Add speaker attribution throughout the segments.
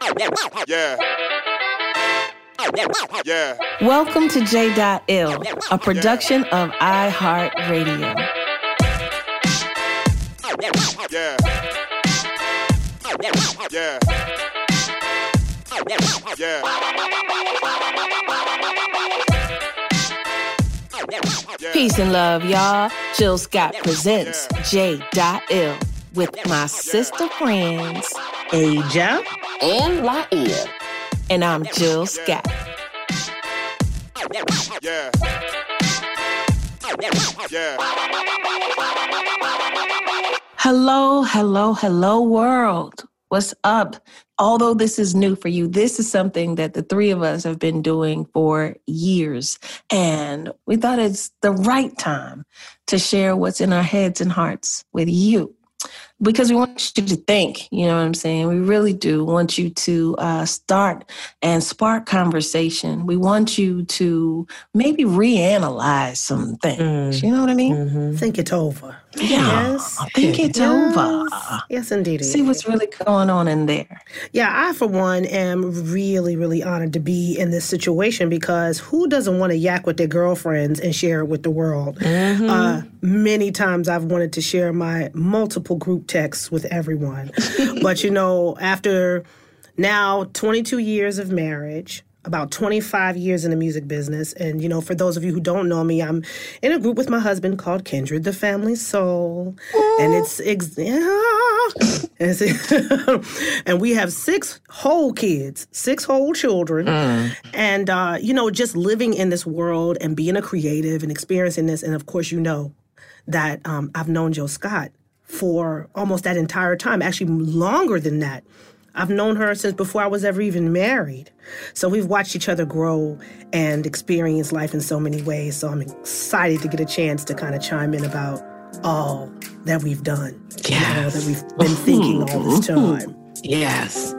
Speaker 1: Yeah. Yeah.
Speaker 2: Welcome to J.Ill, a production of iHeartRadio.
Speaker 1: Yeah. Yeah. Yeah.
Speaker 2: Peace and love, y'all. Jill Scott presents J.Ill with my sister friends,
Speaker 3: Aja
Speaker 4: and Laia.
Speaker 2: And I'm Jill Scott.
Speaker 1: Yeah. Yeah.
Speaker 2: Hello, world. What's up? Although this is new for you, this is something that the three of us have been doing for years. And we thought it's the right time to share what's in our heads and hearts with you. Because we want you to think, you know what I'm saying? We really do want you to start and spark conversation. We want you to maybe reanalyze some things. You know what I mean?
Speaker 3: Mm-hmm. Think it over.
Speaker 2: Yeah,
Speaker 3: Yes.
Speaker 2: think it over.
Speaker 3: Yes, indeed.
Speaker 2: See what's really going on in there.
Speaker 3: Yeah, I, for one, am really, really honored to be in this situation because who doesn't want to yak with their girlfriends and share it with the world?
Speaker 2: Mm-hmm.
Speaker 3: Many times I've wanted to share my multiple group texts with everyone. But, you know, after now 22 years of marriage, about 25 years in the music business. And, you know, for those of you who don't know me, I'm in a group with my husband called Kindred, the Family Soul. And and we have 6 whole kids, 6 whole children. And, you know, just living in this world and being a creative and experiencing this. And, of course, you know that I've known Jill Scott for almost that entire time, actually longer than that. I've known her since before I was ever even married. So we've watched each other grow and experience life in so many ways. So I'm excited to get a chance to kind of chime in about all that we've done.
Speaker 4: Yes.
Speaker 3: You know, that we've been thinking all this time.
Speaker 4: Yes.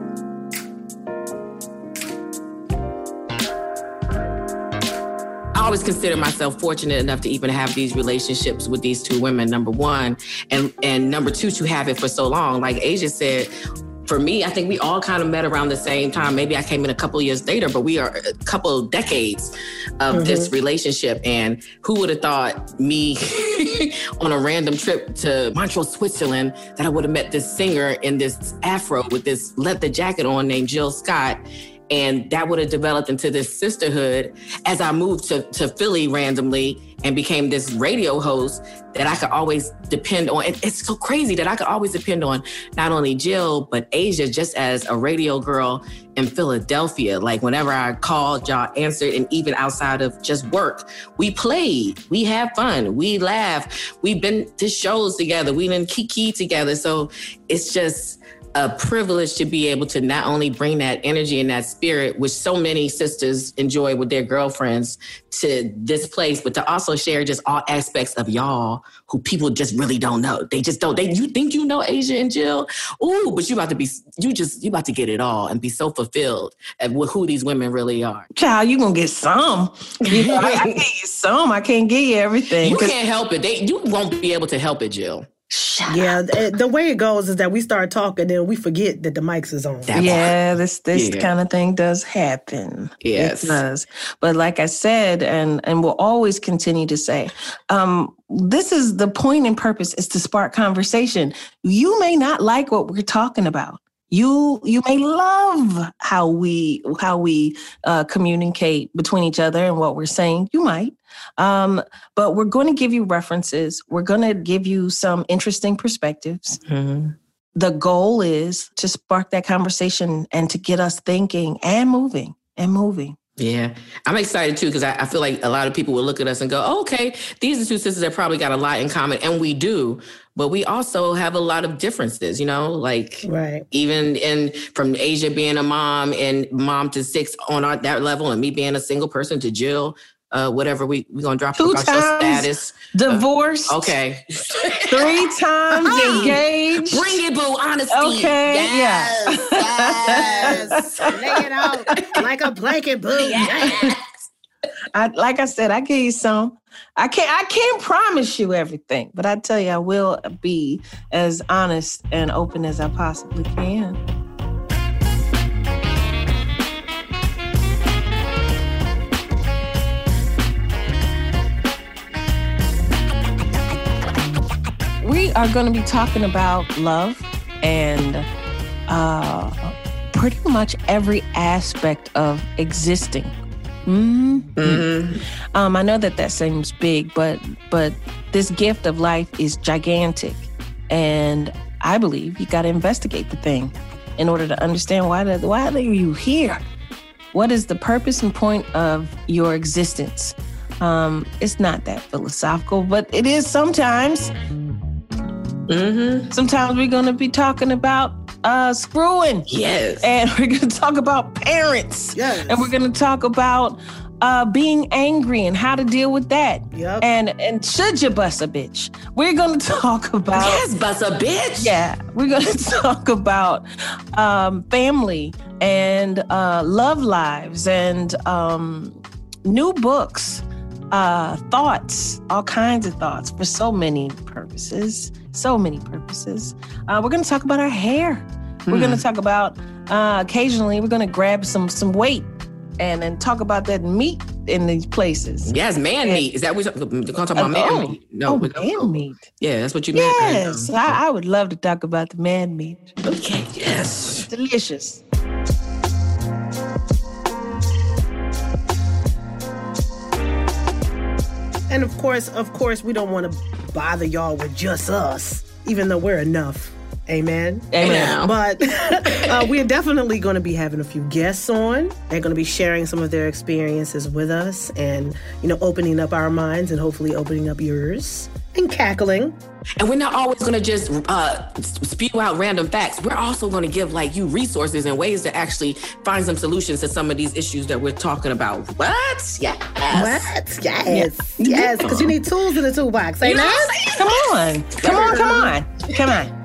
Speaker 4: I always consider myself fortunate enough to even have these relationships with these 2 women, number one. And number 2, to have it for so long. Like Aja said, for me, I think we all kind of met around the same time. Maybe I came in a couple of years later, but we are a couple of decades of this relationship. And who would have thought me on a random trip to Montreux, Switzerland, that I would have met this singer in this afro with this leather jacket on named Jill Scott. And that would have developed into this sisterhood as I moved to Philly randomly and became this radio host that I could always depend on. It's so crazy that I could always depend on not only Jill, but Aja, just as a radio girl in Philadelphia. Like whenever I called, y'all answered. And even outside of just work, we played, we had fun, we laughed. We've been to shows together. We done kiki together. So it's just a privilege to be able to not only bring that energy and that spirit, which so many sisters enjoy with their girlfriends, to this place, but to also share just all aspects of y'all who people just really don't know. They just don't. You think you know Aja and Jill? Ooh, but you about to get it all and be so fulfilled at who these women really are.
Speaker 2: Child, you gonna get some. You know, I get you some. I can't get you everything.
Speaker 4: You can't help it. You won't be able to help it, Jill.
Speaker 3: Yeah, the way it goes is that we start talking and we forget that the mics is on.
Speaker 2: This kind of thing does happen.
Speaker 4: Yes.
Speaker 2: It does. But like I said, and we'll always continue to say, this is the point and purpose is to spark conversation. You may not like what we're talking about. You may love how we communicate between each other and what we're saying. You might. But we're going to give you references. We're going to give you some interesting perspectives. Mm-hmm. The goal is to spark that conversation and to get us thinking and moving.
Speaker 4: Yeah, I'm excited too, because I feel like a lot of people will look at us and go, oh, okay, these are 2 sisters that probably got a lot in common. And we do. But we also have a lot of differences, you know, like even from Aja being a mom and mom to 6 on that level, and me being a single person to Jill. Whatever we're going to drop
Speaker 2: 2 times
Speaker 4: status.
Speaker 2: Divorced.
Speaker 4: Okay.
Speaker 2: 3 times engaged.
Speaker 4: Bring it, boo. Honesty.
Speaker 2: Okay.
Speaker 3: Yes. Lay it out like a blanket, boo. Yes.
Speaker 2: Like I said, I give you some. I can't promise you everything, but I tell you, I will be as honest and open as I possibly can. are going to be talking about love and pretty much every aspect of existing. I know that seems big, but this gift of life is gigantic. And I believe you got to investigate the thing in order to understand why are you here? What is the purpose and point of your existence? It's not that philosophical, but it is sometimes. Sometimes we're going to be talking about screwing.
Speaker 4: Yes.
Speaker 2: And we're going to talk about parents.
Speaker 3: Yes.
Speaker 2: And we're going to talk about being angry and how to deal with that.
Speaker 3: Yep.
Speaker 2: And should you bust a bitch? We're going to talk about...
Speaker 4: Yes, bust a bitch.
Speaker 2: Yeah. We're going to talk about family and love lives and new books, thoughts, all kinds of thoughts for so many purposes. So many purposes. We're going to talk about our hair. We're going to talk about, occasionally, we're going to grab some weight and then talk about that meat in these places.
Speaker 4: Yes, man meat. Is that what we're going to talk about? Man meat? No,
Speaker 2: man meat.
Speaker 4: Yeah, that's what you meant.
Speaker 2: Yes, I would love to talk about the man meat.
Speaker 4: Okay, yes.
Speaker 2: Delicious.
Speaker 3: And of course, we don't want to bother y'all with just us, even though we're enough. Amen.
Speaker 2: Amen.
Speaker 3: But we're definitely going to be having a few guests on. They're going to be sharing some of their experiences with us and, opening up our minds and hopefully opening up yours and cackling.
Speaker 4: And we're not always going to just spew out random facts. We're also going to give you resources and ways to actually find some solutions to some of these issues that we're talking about. What? Yes.
Speaker 3: What? Yes. Yes. Because you need tools in the toolbox. Say that?
Speaker 2: Come on.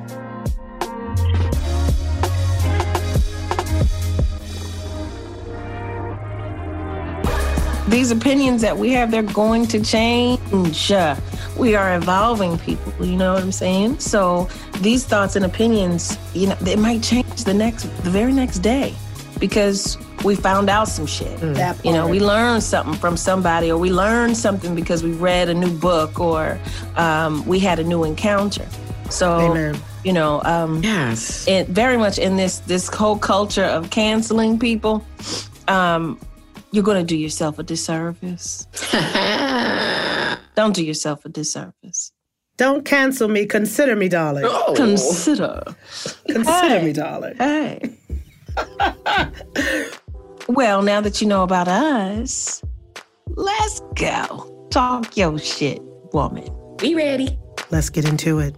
Speaker 2: These opinions that we have, they're going to change. We are evolving people, you know what I'm saying? So these thoughts and opinions, they might change the very next day because we found out some shit. We learned something from somebody, or we learned something because we read a new book, or we had a new encounter. So,
Speaker 3: Amen.
Speaker 2: Yes. Very much in this whole culture of canceling people, you're going to do yourself a disservice. Don't do yourself a disservice.
Speaker 3: Don't cancel me. Consider me, darling.
Speaker 4: Oh.
Speaker 2: Consider
Speaker 3: me, darling.
Speaker 2: Hey. Well, now that you know about us, let's go. Talk your shit, woman.
Speaker 4: We ready.
Speaker 3: Let's get into it.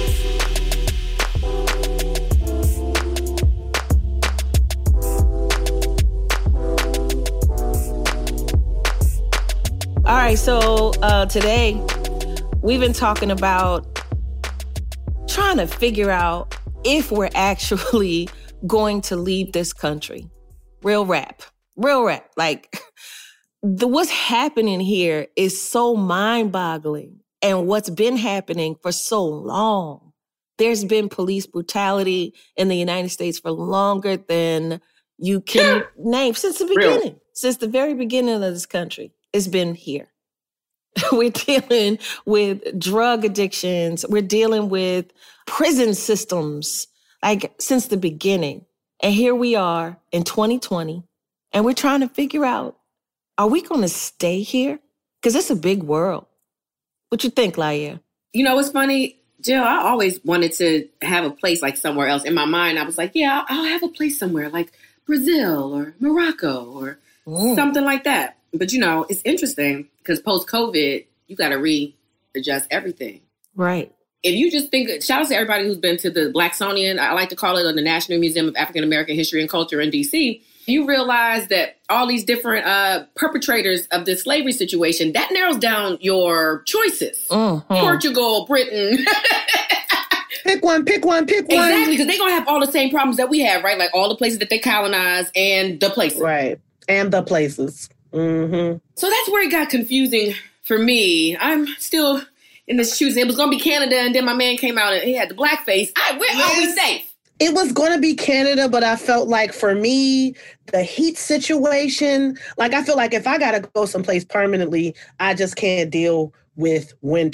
Speaker 2: All right, so today we've been talking about trying to figure out if we're actually going to leave this country. Real rap. Like, what's happening here is so mind-boggling, and what's been happening for so long. There's been police brutality in the United States for longer than you can name, since the beginning. Since the very beginning of this country. It's been here. We're dealing with drug addictions. We're dealing with prison systems, since the beginning. And here we are in 2020, and we're trying to figure out, are we going to stay here? Because it's a big world. What you think, Laia?
Speaker 5: It's funny, Jill, I always wanted to have a place somewhere else. In my mind, I was like, yeah, I'll have a place somewhere like Brazil or Morocco or something like that. But, it's interesting because post-COVID, you got to readjust everything.
Speaker 2: Right.
Speaker 5: If you just think, shout out to everybody who's been to the Blacksonian, I like to call it, the National Museum of African American History and Culture in D.C., you realize that all these different perpetrators of this slavery situation, that narrows down your choices. Mm-hmm. Portugal, Britain.
Speaker 3: Pick one.
Speaker 5: Exactly, because they're going to have all the same problems that we have, right? Like all the places that they colonize and the places.
Speaker 3: Right. And the places. Mm-hmm.
Speaker 5: So that's where it got confusing for me. I'm still in the shoes. It was going to be Canada, and then my man came out and he had the blackface. Where are we safe?
Speaker 3: It was going to be Canada, but I felt like for me, the heat situation, I feel like if I got to go someplace permanently, I just can't deal with winter.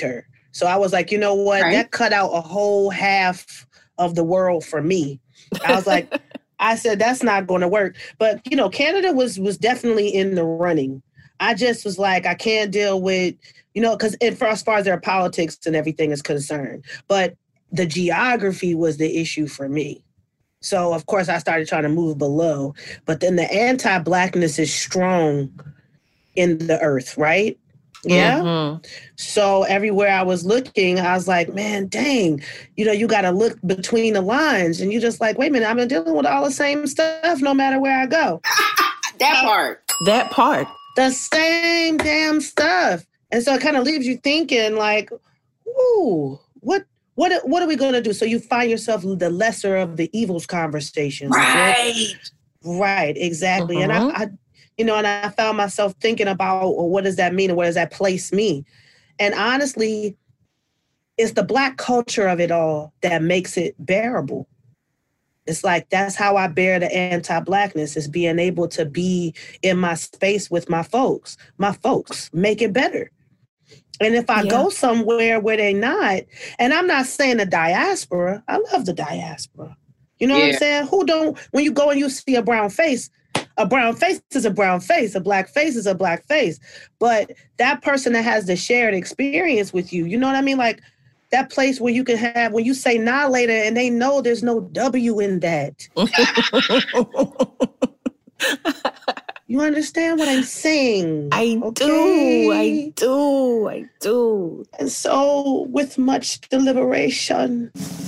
Speaker 3: So I was like, you know what?
Speaker 5: Right.
Speaker 3: That cut out a whole half of the world for me. I was like, I said, that's not going to work. But, you know, Canada was definitely in the running. I just was like, I can't deal with, you know, because as far as their politics and everything is concerned. But the geography was the issue for me. So, of course, I started trying to move below. But then the anti-Blackness is strong in the earth, right? Yeah.
Speaker 2: Mm-hmm.
Speaker 3: So everywhere I was looking, I was like, man, dang, you know, you got to look between the lines. And you just like, wait a minute, I've been dealing with all the same stuff no matter where I go.
Speaker 5: That part.
Speaker 2: That part.
Speaker 3: The same damn stuff. And so it kind of leaves you thinking like, ooh, what are we going to do? So you find yourself the lesser of the evils conversations.
Speaker 5: Right.
Speaker 3: Right, exactly.
Speaker 2: Mm-hmm.
Speaker 3: And I you know, and I found myself thinking about, well, what does that mean? And where does that place me? And honestly, it's the Black culture of it all that makes it bearable. It's like, that's how I bear the anti-Blackness, is being able to be in my space with my folks make it better. And if I go somewhere where they're not, and I'm not saying the diaspora, I love the diaspora. You know what I'm saying? When you go and you see a brown face is a brown face, a Black face is a Black face. But that person that has the shared experience with you, you know what I mean? Like that place where you can have, when you say nah later and they know there's no W in that. You understand what I'm saying?
Speaker 2: I do.
Speaker 3: And so with much deliberation,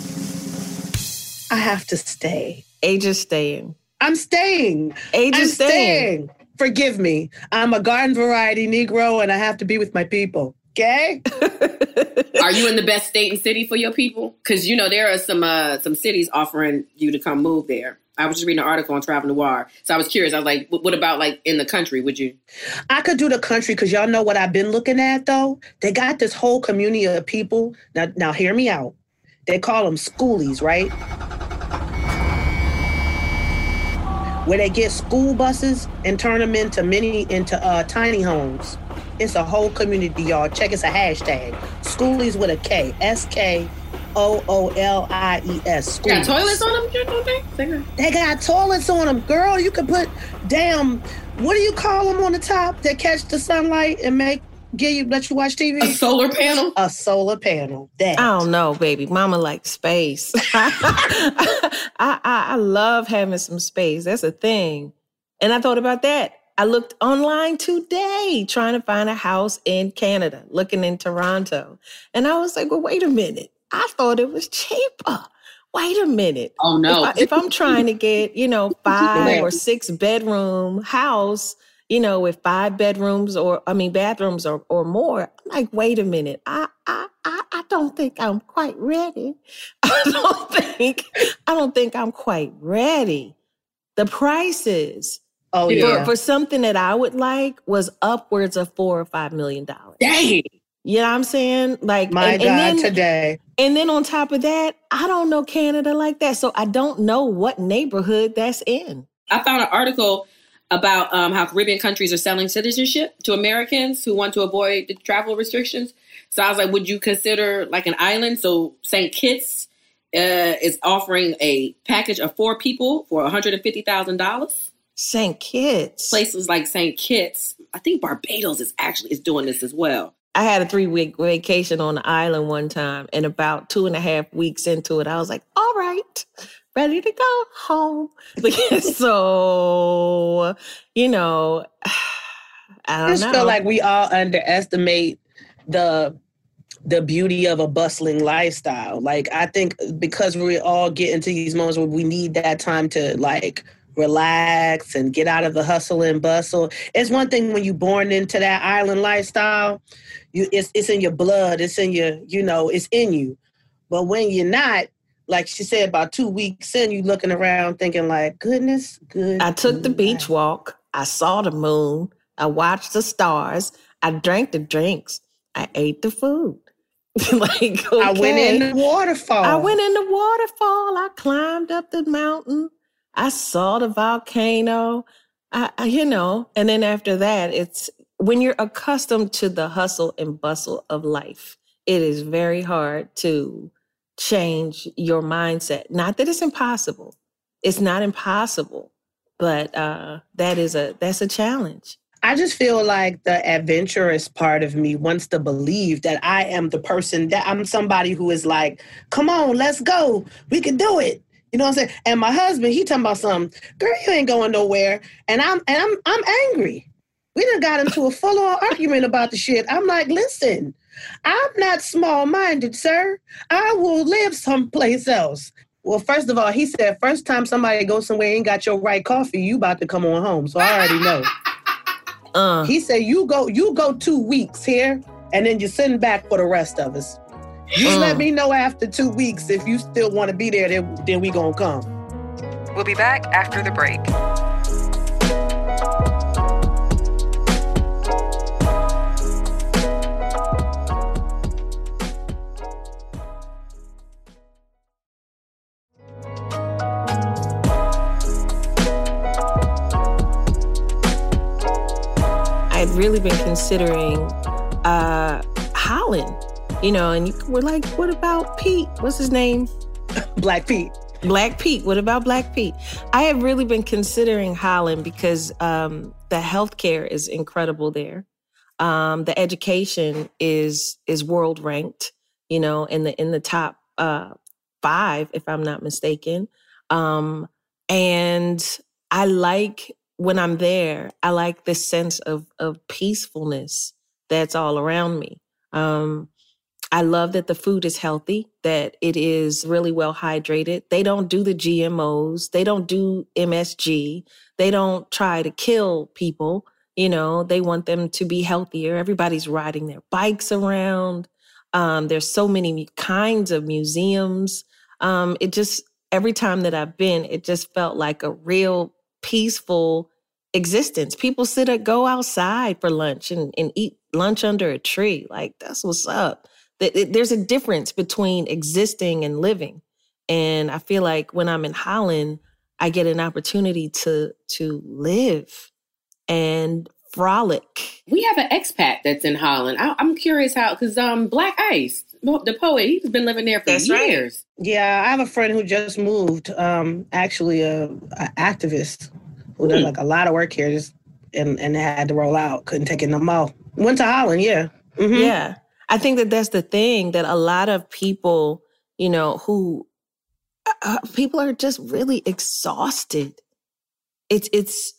Speaker 3: I have to stay.
Speaker 2: Aja's staying.
Speaker 3: I'm staying.
Speaker 2: Aja's staying.
Speaker 3: Forgive me. I'm a garden variety Negro and I have to be with my people. Okay?
Speaker 5: Are you in the best state and city for your people? Because, you know, there are some cities offering you to come move there. I was just reading an article on Travel Noir. So I was curious. I was like, what about like in the country? Would you?
Speaker 3: I could do the country because y'all know what I've been looking at, though. They got this whole community of people. Now hear me out. They call them schoolies, right? Where they get school buses and turn them into tiny homes. It's a whole community, y'all. Check, it's a hashtag. Schoolies with a K. SKOOLIES. Schoolies.
Speaker 5: Got toilets on them, don't they?
Speaker 3: They got toilets on them. Girl, you could put what do you call them on the top that catch the sunlight and let you watch TV?
Speaker 5: A solar panel?
Speaker 3: A solar panel. That.
Speaker 2: I don't know, baby. Mama likes space. I love having some space. That's a thing. And I thought about that. I looked online today trying to find a house in Canada, looking in Toronto. And I was like, well, wait a minute. I thought it was cheaper. Wait a minute.
Speaker 5: Oh, no.
Speaker 2: If I'm trying to get, 5 or 6 bedroom house, with 5 bathrooms or more, I'm like, wait a minute. I don't think I'm quite ready. I don't think I'm quite ready. The prices for something that I would like was upwards of $4 or $5 million.
Speaker 5: Dang.
Speaker 2: You know what I'm saying? Like,
Speaker 3: my God, today.
Speaker 2: And then on top of that, I don't know Canada like that. So I don't know what neighborhood that's in.
Speaker 5: I found an article about how Caribbean countries are selling citizenship to Americans who want to avoid the travel restrictions. So I was like, would you consider like an island? So St. Kitts is offering a package of 4 people for $150,000.
Speaker 2: St. Kitts.
Speaker 5: Places like St. Kitts. I think Barbados is doing this as well.
Speaker 2: I had a 3-week vacation on the island one time, and about 2.5 weeks into it, I was like, all right, ready to go home. So, I just
Speaker 3: feel like we all underestimate the beauty of a bustling lifestyle. Like, I think because we all get into these moments where we need that time to like relax and get out of the hustle and bustle. It's one thing when you're born into that island lifestyle, it's in your blood, it's in your, it's in you. But when you're not, like she said, about 2 weeks in, you looking around thinking like, goodness.
Speaker 2: I took the beach walk. I saw the moon. I watched the stars. I drank the drinks. I ate the food. Okay.
Speaker 3: I went in the waterfall.
Speaker 2: I climbed up the mountain. I saw the volcano. And then after that, it's when you're accustomed to the hustle and bustle of life, it is very hard to change your mindset. Not that it's impossible. It's not impossible, but that's a challenge.
Speaker 3: I just feel like the adventurous part of me wants to believe that I am the person, that I'm somebody who is like, come on, let's go. We can do it. You know what I'm saying? And my husband, he talking about something, girl, you ain't going nowhere. And I'm angry. We done got into a full-on argument about the shit. I'm like, listen, I'm not small-minded, sir. I will live someplace else. Well, first of all, he said, first time somebody goes somewhere and ain't got your right coffee, you about to come on home. So I already know. He said, you go 2 weeks here, and then you're sitting back for the rest of us. You let me know after 2 weeks if you still want to be there, then we gonna come.
Speaker 6: We'll be back after the break.
Speaker 2: I've really been considering Holland, and we're like, what about Pete? What's his name?
Speaker 3: Black Pete.
Speaker 2: Black Pete. What about Black Pete? I have really been considering Holland because the healthcare is incredible there. The education is world ranked, in the top 5, if I'm not mistaken. And I like, when I'm there, I like this sense of peacefulness that's all around me. I love that the food is healthy, that it is really well hydrated. They don't do the GMOs. They don't do MSG. They don't try to kill people. They want them to be healthier. Everybody's riding their bikes around. There's so many kinds of museums. Every time that I've been, it just felt like a real peaceful existence. People go outside for lunch and eat lunch under a tree. Like, that's what's up. There's a difference between existing and living. And I feel like when I'm in Holland, I get an opportunity to live and frolic.
Speaker 5: We have an expat that's in Holland. I'm curious how, because Black Ice, the poet, he's been living there for years. Right.
Speaker 3: Yeah, I have a friend who just moved, actually an activist who does like a lot of work here, and had to roll out, couldn't take it no more. Went to Holland, yeah. Mm-hmm.
Speaker 2: Yeah. I think that's the thing, that a lot of people, who people are just really exhausted. It's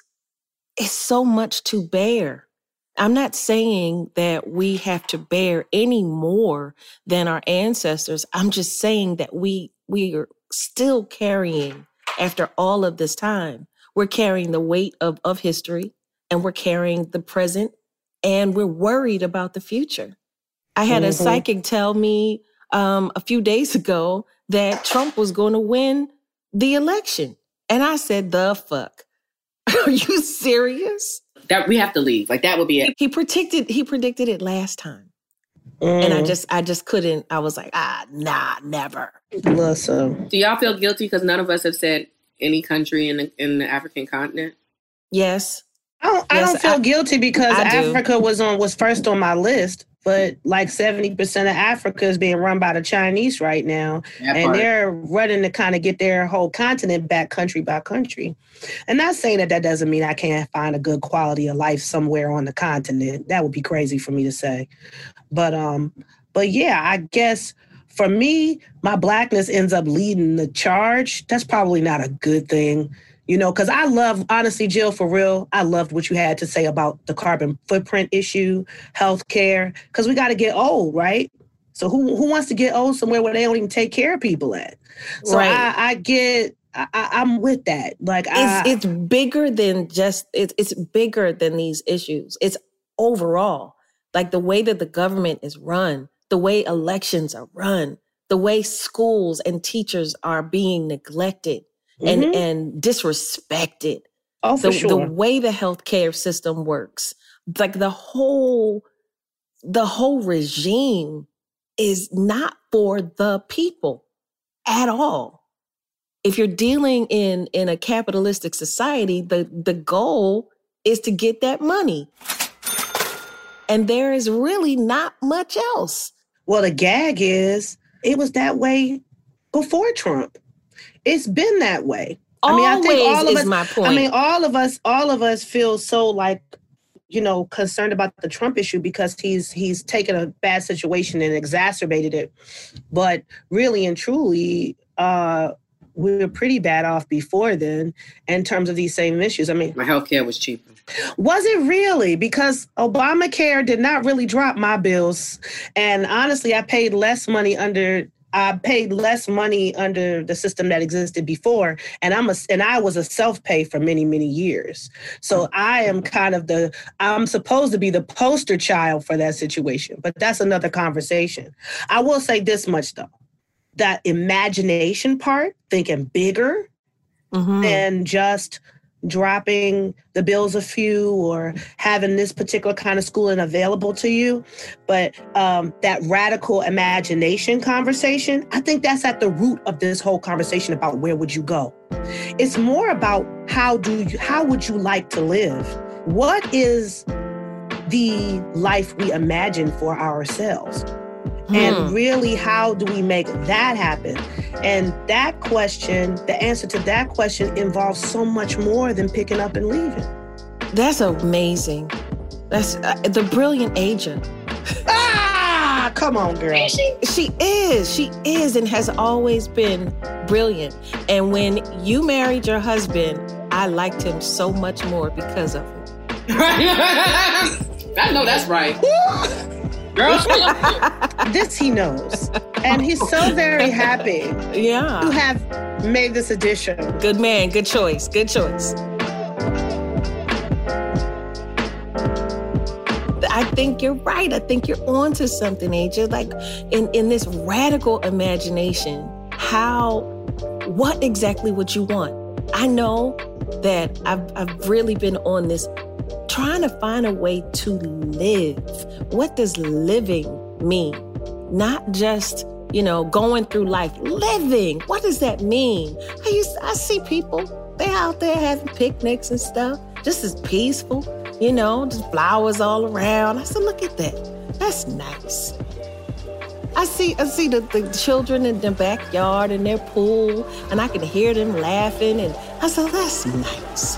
Speaker 2: so much to bear. I'm not saying that we have to bear any more than our ancestors. I'm just saying that we are still carrying, after all of this time, we're carrying the weight of history, and we're carrying the present, and we're worried about the future. I had a psychic tell me a few days ago that Trump was going to win the election. And I said, the fuck? Are you serious?
Speaker 5: That we have to leave. Like, that would be it.
Speaker 2: He predicted it last time. And I just couldn't. I was like, nah, never.
Speaker 3: Listen.
Speaker 5: Do y'all feel guilty because none of us have said any country in the African continent?
Speaker 2: Yes.
Speaker 3: I don't feel guilty because Africa was first on my list. But like 70% of Africa is being run by the Chinese right now. They're running to kind of get their whole continent back country by country. And not saying that doesn't mean I can't find a good quality of life somewhere on the continent. That would be crazy for me to say. But yeah, I guess for me, my Blackness ends up leading the charge. That's probably not a good thing. Because I love, honestly, Jill, for real, I loved what you had to say about the carbon footprint issue, healthcare, because we got to get old, right? So who wants to get old somewhere where they don't even take care of people at? So right. I'm with that. Like,
Speaker 2: it's bigger than just, it's bigger than these issues. It's overall, like the way that the government is run, the way elections are run, the way schools and teachers are being neglected. And disrespected.
Speaker 3: Oh, for sure.
Speaker 2: The way the healthcare system works, like the whole regime is not for the people at all. If you're dealing in a capitalistic society, the goal is to get that money. And there is really not much else.
Speaker 3: Well, the gag is it was that way before Trump. It's been that way. I think all of us,
Speaker 2: my point.
Speaker 3: I mean, all of us feel so like, concerned about the Trump issue because he's taken a bad situation and exacerbated it. But really and truly, we were pretty bad off before then in terms of these same issues. I mean,
Speaker 5: my healthcare was cheaper.
Speaker 3: Was it really? Because Obamacare did not really drop my bills. And honestly, I paid less money under the system that existed before. And I was a self-pay for many, many years. So I am I'm supposed to be the poster child for that situation. But that's another conversation. I will say this much, though. That imagination part, thinking bigger than just dropping the bills a few or having this particular kind of schooling available to you. But that radical imagination conversation, I think that's at the root of this whole conversation about where would you go. It's more about how would you like to live? What is the life we imagine for ourselves? And really, how do we make that happen? And that question, the answer to that question involves so much more than picking up and leaving.
Speaker 2: That's amazing. That's the brilliant agent.
Speaker 3: Come on, girl.
Speaker 2: She is and has always been brilliant. And when you married your husband, I liked him so much more because of it.
Speaker 5: I know that's right. Girl,
Speaker 3: this he knows. And he's so very happy to have made this addition.
Speaker 2: Good man. Good choice. Good choice. I think you're right. I think you're onto something, AJ. Like in this radical imagination, what exactly would you want? I know that I've really been on this trying to find a way to live. What does living mean? Not just, going through life. Living. What does that mean? I see people, they're out there having picnics and stuff, just as peaceful, just flowers all around. I said, look at that. That's nice. I see the children in the backyard in their pool, and I can hear them laughing, and I said, that's nice.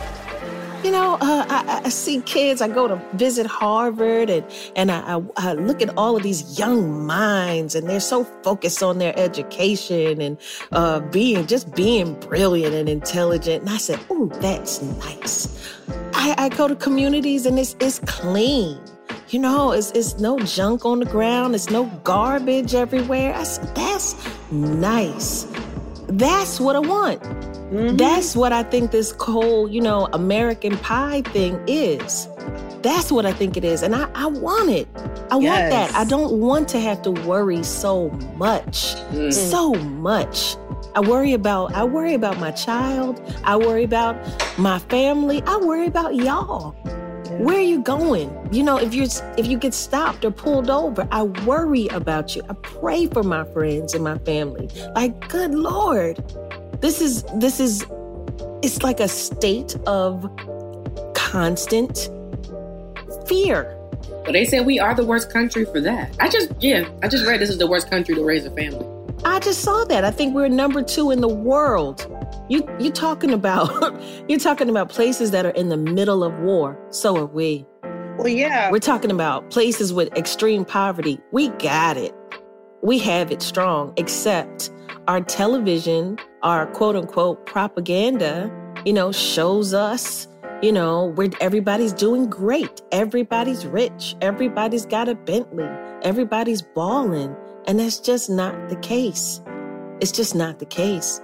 Speaker 2: I see kids. I go to visit Harvard and I look at all of these young minds, and they're so focused on their education and being brilliant and intelligent. And I said, "Ooh, that's nice." I go to communities and it's clean. It's no junk on the ground. It's no garbage everywhere. I said, that's nice. That's what I want. Mm-hmm. That's what I think this whole, American Pie thing is. That's what I think it is. And I want it. I want that. I don't want to have to worry so much. So much. I worry about my child. I worry about my family. I worry about y'all. Where are you going? If you get stopped or pulled over, I worry about you. I pray for my friends and my family. Like, good Lord. This is it's like a state of constant fear.
Speaker 5: But they said we are the worst country for that. I just read this is the worst country to raise a family.
Speaker 2: I just saw that. I think we're number 2 in the world. You're talking about places that are in the middle of war. So are we.
Speaker 3: Well, yeah.
Speaker 2: We're talking about places with extreme poverty. We got it. We have it strong, except our television, our quote unquote propaganda, shows us, where everybody's doing great. Everybody's rich. Everybody's got a Bentley. Everybody's balling. And that's just not the case. It's just not the case.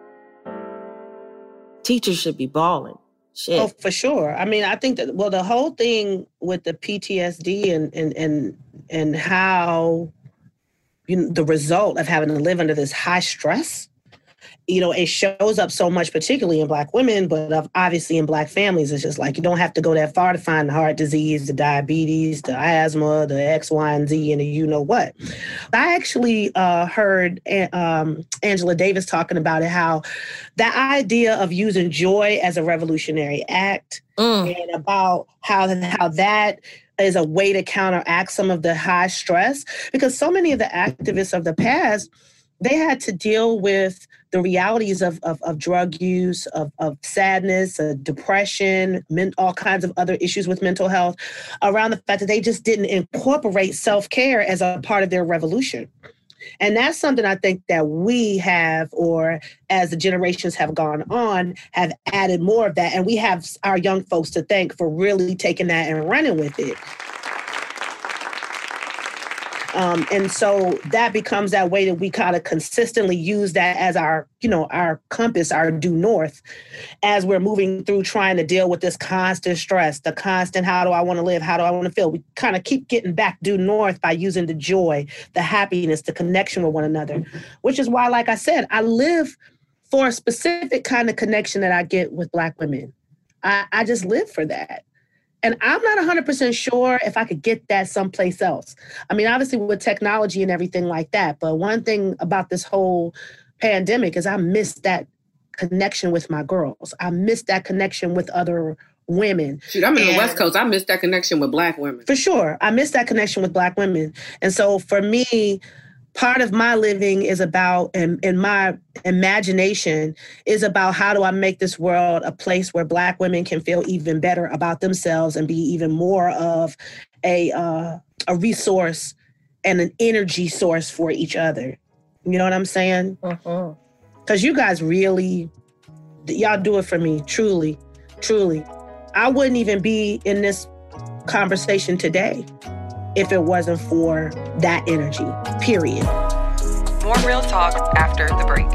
Speaker 2: Teachers should be balling. Shit.
Speaker 3: Oh, for sure. I mean, I think that, the whole thing with the PTSD and how, the result of having to live under this high stress, it shows up so much, particularly in Black women, but obviously in Black families. It's just like you don't have to go that far to find the heart disease, the diabetes, the asthma, the X, Y, and Z, and the what. I actually heard Angela Davis talking about it, how the idea of using joy as a revolutionary act and about how that is a way to counteract some of the high stress, because so many of the activists of the past, they had to deal with the realities of drug use, of sadness, depression, all kinds of other issues with mental health, around the fact that they just didn't incorporate self-care as a part of their revolution. And that's something I think that we have, or as the generations have gone on, have added more of that. And we have our young folks to thank for really taking that and running with it. And so that becomes that way that we kind of consistently use that as our, our compass, our due north, as we're moving through trying to deal with this constant stress, the constant, how do I want to live? How do I want to feel? We kind of keep getting back due north by using the joy, the happiness, the connection with one another, which is why, like I said, I live for a specific kind of connection that I get with Black women. I just live for that. And I'm not 100% sure if I could get that someplace else. I mean, obviously with technology and everything like that. But one thing about this whole pandemic is I missed that connection with my girls. I missed that connection with other women.
Speaker 5: Shoot, I'm in the West Coast. I missed that connection with Black women.
Speaker 3: For sure. I missed that connection with Black women. And so for me, part of my living is about, and my imagination is about, how do I make this world a place where Black women can feel even better about themselves and be even more of a resource and an energy source for each other. You know what I'm saying? Because you guys really, y'all do it for me, truly, truly. I wouldn't even be in this conversation today if it wasn't for that energy, period.
Speaker 6: More Real Talk after the break.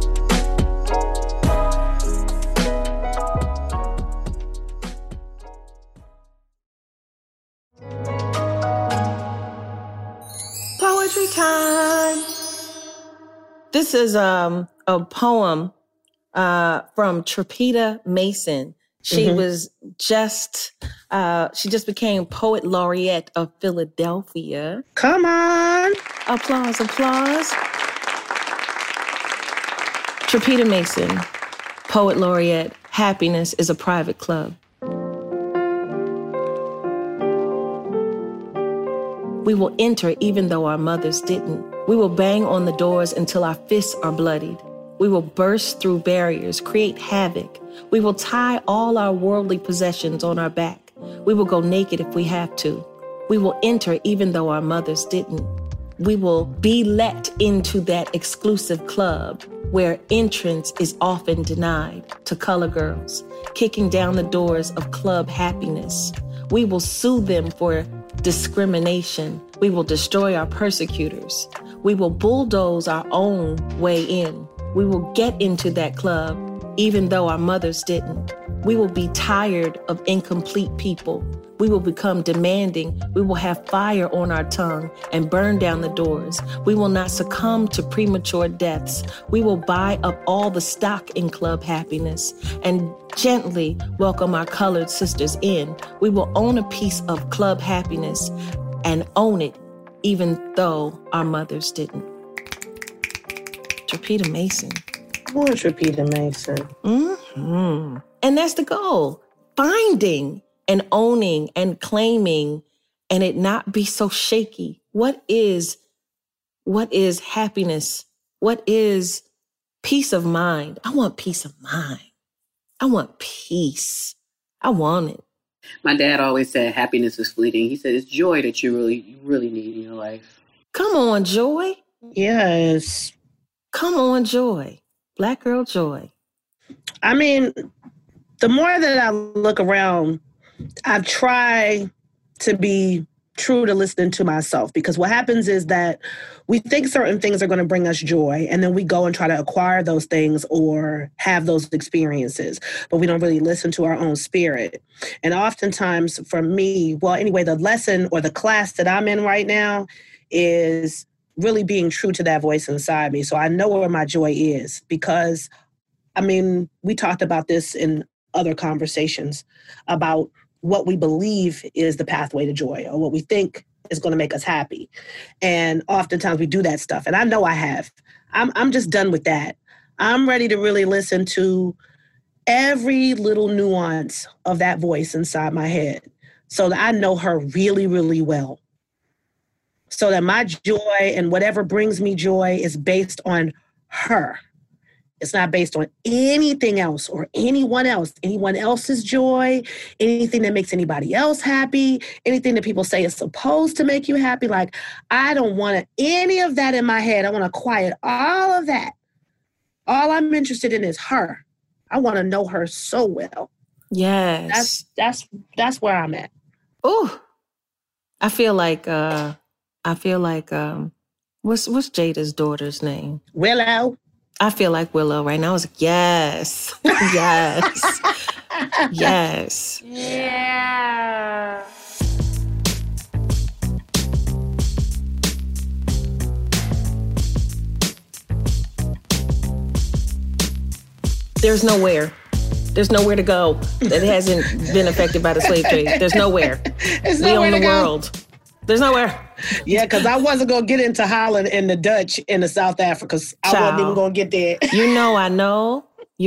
Speaker 2: Poetry time. This is a poem from Tripita Mason. She was just, she just became Poet Laureate of Philadelphia.
Speaker 3: Come on.
Speaker 2: Applause, applause. Tripita Mason, Poet Laureate. Happiness is a private club. We will enter even though our mothers didn't. We will bang on the doors until our fists are bloodied. We will burst through barriers, create havoc. We will tie all our worldly possessions on our back. We will go naked if we have to. We will enter even though our mothers didn't. We will be let into that exclusive club where entrance is often denied to color girls, kicking down the doors of club happiness. We will sue them for discrimination. We will destroy our persecutors. We will bulldoze our own way in. We will get into that club, even though our mothers didn't. We will be tired of incomplete people. We will become demanding. We will have fire on our tongue and burn down the doors. We will not succumb to premature deaths. We will buy up all the stock in club happiness and gently welcome our colored sisters in. We will own a piece of club happiness and own it, even though our mothers didn't. Tripita Mason.
Speaker 3: Come on, Tripita Mason.
Speaker 2: Mm-hmm. And that's the goal. Finding and owning and claiming, and it not be so shaky. What is happiness? What is peace of mind? I want peace of mind. I want peace. I want it.
Speaker 5: My dad always said happiness is fleeting. He said it's joy that you really need in your life.
Speaker 2: Come on, Joy.
Speaker 3: Yes.
Speaker 2: Come on, Joy. Black girl Joy.
Speaker 3: I mean, the more that I look around, I try to be true to listening to myself, because what happens is that we think certain things are going to bring us joy, and then we go and try to acquire those things or have those experiences, but we don't really listen to our own spirit. And oftentimes for me, well, anyway, the lesson or the class that I'm in right now is really being true to that voice inside me. So I know where my joy is, because, I mean, we talked about this in other conversations about what we believe is the pathway to joy, or what we think is going to make us happy. And oftentimes we do that stuff. And I know I have. I'm just done with that. I'm ready to really listen to every little nuance of that voice inside my head. so that I know her really, really well. So that my joy and whatever brings me joy is based on her. It's not based on anything else or anyone else's joy, anything that makes anybody else happy, anything that people say is supposed to make you happy. Like, I don't want any of that in my head. I want to quiet all of that. All I'm interested in is her. I want to know her so well.
Speaker 2: Yes.
Speaker 3: That's where I'm at.
Speaker 2: Oh, I feel like what's Jada's daughter's name?
Speaker 3: Willow.
Speaker 2: I feel like Willow right now. I was like, yes, yes, yes.
Speaker 3: Yeah.
Speaker 2: There's nowhere to go that hasn't been affected by the slave trade. There's nowhere. We own the world. There's nowhere.
Speaker 3: Yeah, because I wasn't going to get into Holland and the Dutch and the South Africans. I wasn't even going to get there.
Speaker 2: You know I know.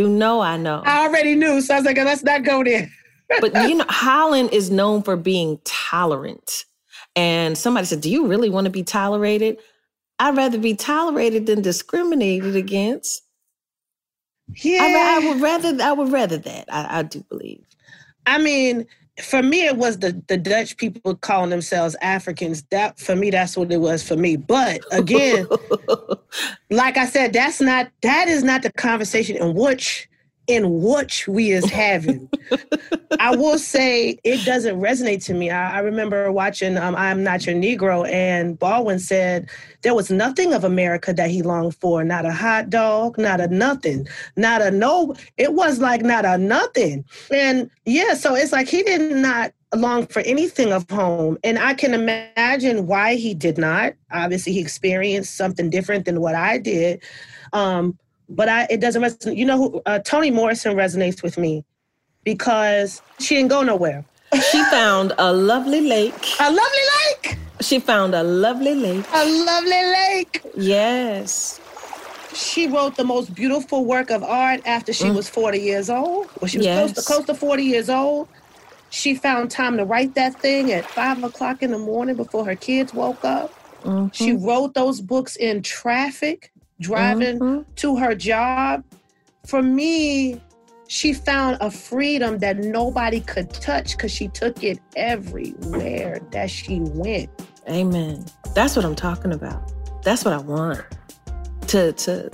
Speaker 3: I already knew, so I was like, let's not go there.
Speaker 2: But, Holland is known for being tolerant. And somebody said, do you really want to be tolerated? I'd rather be tolerated than discriminated against.
Speaker 3: Yeah.
Speaker 2: I would rather that. I do believe.
Speaker 3: I mean, for me, it was the Dutch people calling themselves Africans. That, for me, that's what it was for me. But again, like I said, that is not the conversation in which we is having. I will say it doesn't resonate to me. I remember watching I'm Not Your Negro, and Baldwin said there was nothing of America that he longed for. Not a hot dog, not a nothing, not a no. It was like not a nothing. And yeah, so it's like he did not long for anything of home. And I can imagine why he did not. Obviously, he experienced something different than what I did. But it doesn't resonate. You know who? Toni Morrison resonates with me because she didn't go nowhere.
Speaker 2: She found a lovely lake.
Speaker 3: A lovely lake?
Speaker 2: She found a lovely lake.
Speaker 3: A lovely lake.
Speaker 2: Yes.
Speaker 3: She wrote the most beautiful work of art after she was 40 years old. When she was close to 40 years old, she found time to write that thing at 5 o'clock in the morning before her kids woke up. Mm-hmm. She wrote those books in traffic, driving to her job. For me, she found a freedom that nobody could touch because she took it everywhere that she went.
Speaker 2: Amen. That's what I'm talking about. That's what I want. To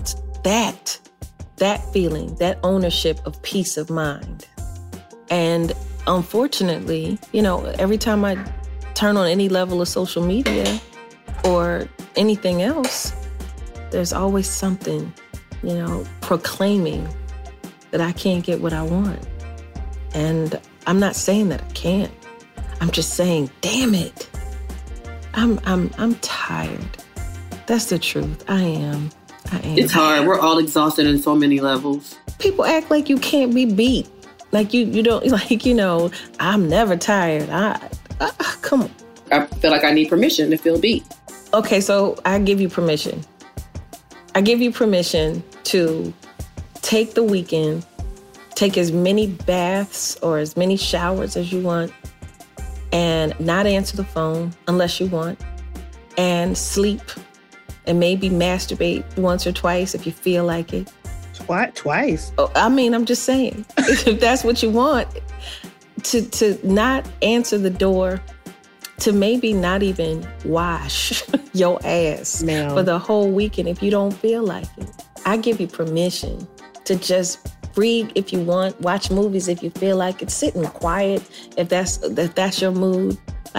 Speaker 2: that feeling, that ownership of peace of mind. And unfortunately, every time I turn on any level of social media or anything else, there's always something, proclaiming that I can't get what I want. And I'm not saying that I can't. I'm just saying, damn it. I'm tired. That's the truth. I am.
Speaker 5: It's hard. We're all exhausted in so many levels.
Speaker 2: People act like you can't be beat. Like you don't, I'm never tired. Come on.
Speaker 5: I feel like I need permission to feel beat.
Speaker 2: Okay, so I give you permission. I give you permission to take the weekend, take as many baths or as many showers as you want, and not answer the phone unless you want, and sleep, and maybe masturbate once or twice if you feel like it.
Speaker 3: Twice?
Speaker 2: Oh, I'm just saying, if that's what you want, to not answer the door, to maybe not even wash your ass for the whole weekend if you don't feel like it. I give you permission to just read if you want, watch movies if you feel like it, sit in quiet if that's your mood,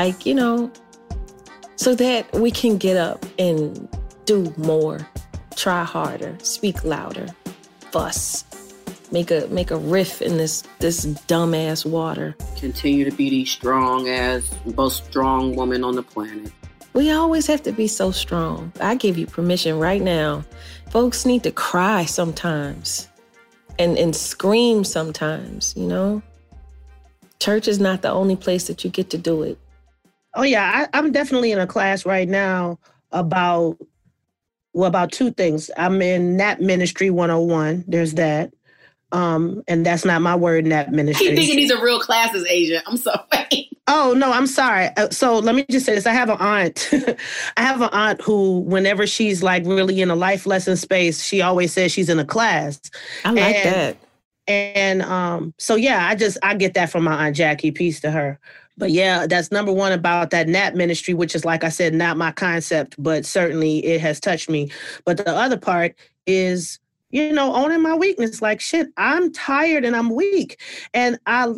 Speaker 2: so that we can get up and do more, try harder, speak louder, fuss, make a riff in this dumbass water.
Speaker 5: Continue to be the most strong woman on the planet.
Speaker 2: We always have to be so strong. I give you permission right now. Folks need to cry sometimes and scream sometimes, Church is not the only place that you get to do it.
Speaker 3: Oh, yeah. I'm definitely in a class right now about two things. I'm in Nap Ministry 101. There's that. And that's not my word in that ministry.
Speaker 5: Keep thinking these are real classes, Asia. I'm sorry.
Speaker 3: Oh, no, I'm sorry. So let me just say this. I have an aunt. I have an aunt who, whenever she's like really in a life lesson space, she always says she's in a class.
Speaker 2: I like that.
Speaker 3: And so, yeah, I get that from my Aunt Jackie. Peace to her. But yeah, that's number one about that NAP ministry, which is, like I said, not my concept, but certainly it has touched me. But the other part is, owning my weakness. Like, shit, I'm tired and I'm weak. And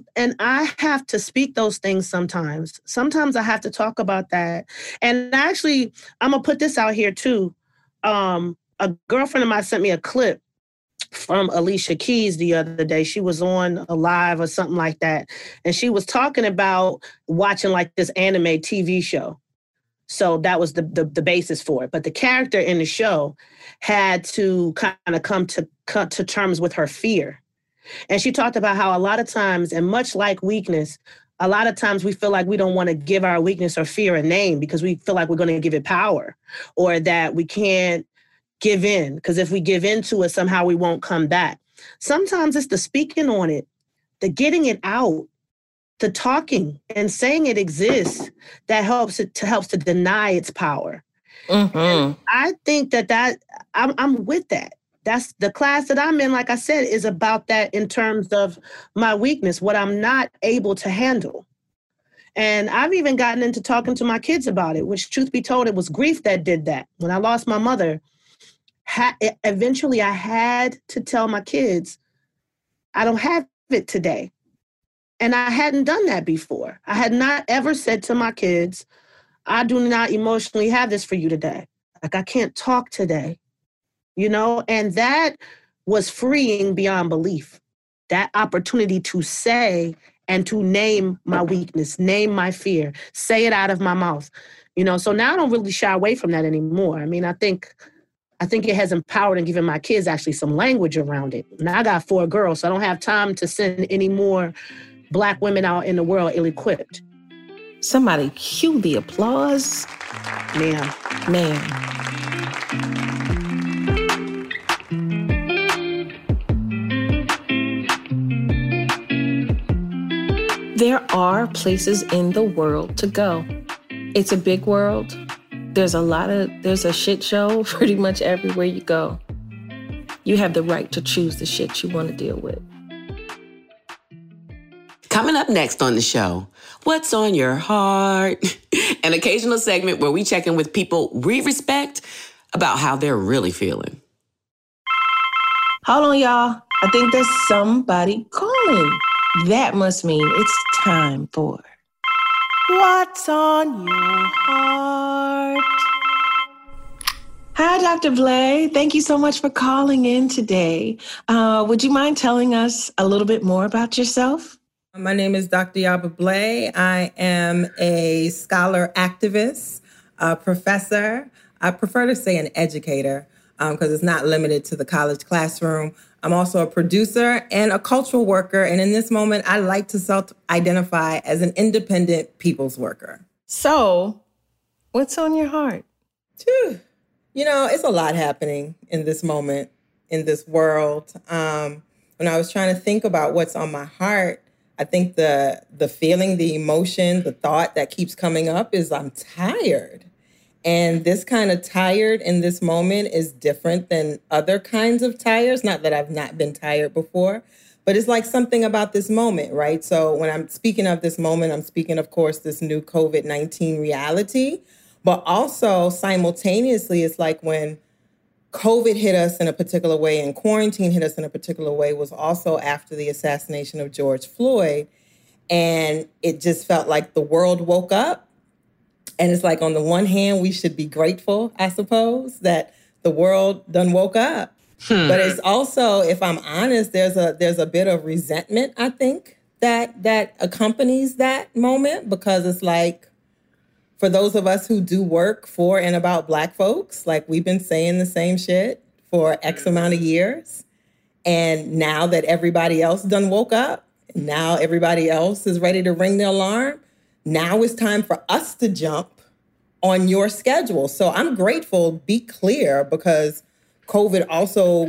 Speaker 3: I have to speak those things sometimes. Sometimes I have to talk about that. And actually, I'm going to put this out here too. A girlfriend of mine sent me a clip from Alicia Keys the other day. She was on a live or something like that. And she was talking about watching like this anime TV show. So that was the basis for it. But the character in the show had to kind of come to terms with her fear. And she talked about how a lot of times, and much like weakness, a lot of times we feel like we don't want to give our weakness or fear a name because we feel like we're going to give it power, or that we can't give in, because if we give into it, somehow we won't come back. Sometimes it's the speaking on it, the getting it out, the talking and saying it exists that helps to deny its power. Mm-hmm. I think that I'm with that. That's the class that I'm in. Like I said, is about that in terms of my weakness, what I'm not able to handle. And I've even gotten into talking to my kids about it, which, truth be told, it was grief that did that. When I lost my mother, eventually I had to tell my kids, I don't have it today. And I hadn't done that before. I had not ever said to my kids, I do not emotionally have this for you today. Like, I can't talk today, and that was freeing beyond belief. That opportunity to say and to name my weakness, name my fear, say it out of my mouth, so now I don't really shy away from that anymore. I mean, I think it has empowered and given my kids actually some language around it. Now I got 4 girls, so I don't have time to send any more Black women out in the world ill-equipped.
Speaker 2: Somebody cue the applause.
Speaker 3: Ma'am.
Speaker 2: There are places in the world to go. It's a big world. There's a shit show pretty much everywhere you go. You have the right to choose the shit you want to deal with.
Speaker 4: Coming up next on the show, what's on your heart? An occasional segment where we check in with people we respect about how they're really feeling.
Speaker 2: Hold on, y'all. I think there's somebody calling. That must mean it's time for What's on Your Heart? Hi, Dr. Blay. Thank you so much for calling in today. Would you mind telling us a little bit more about yourself?
Speaker 7: My name is Dr. Yaba Blay. I am a scholar activist, a professor. I prefer to say an educator because it's not limited to the college classroom. I'm also a producer and a cultural worker. And in this moment, I like to self-identify as an independent people's worker.
Speaker 2: So, what's on your heart?
Speaker 7: It's a lot happening in this moment, in this world. When I was trying to think about what's on my heart, I think the feeling, the emotion, the thought that keeps coming up is I'm tired. And this kind of tired in this moment is different than other kinds of tires. Not that I've not been tired before, but it's like something about this moment, right? So when I'm speaking of this moment, I'm speaking, of course, this new COVID-19 reality. But also simultaneously, it's like when COVID hit us in a particular way and quarantine hit us in a particular way was also after the assassination of George Floyd. And it just felt like the world woke up. And it's like, on the one hand, we should be grateful, I suppose, that the world done woke up. But it's also, if I'm honest, there's a bit of resentment, I think, that accompanies that moment, because it's like, for those of us who do work for and about Black folks, like, we've been saying the same shit for X amount of years. And now that everybody else done woke up, now everybody else is ready to ring the alarm, now it's time for us to jump on your schedule. So I'm grateful, be clear, because COVID also